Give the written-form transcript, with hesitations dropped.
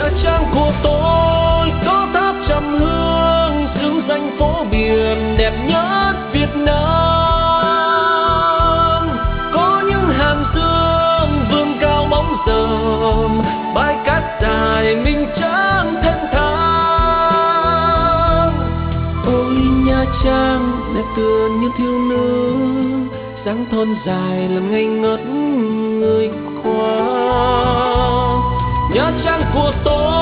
Trang của tôi có tháp trăm hương, xứng danh phố biển đẹp nhất Việt Nam. Có những hàm dương vươn cao bóng rờm, bãi cát dài mình trắng thanh thang. Ôi Nha Trang đẹp tựa như thiếu nữ, dáng thon dài làm ngây ngất người qua. Nha Trang của tôi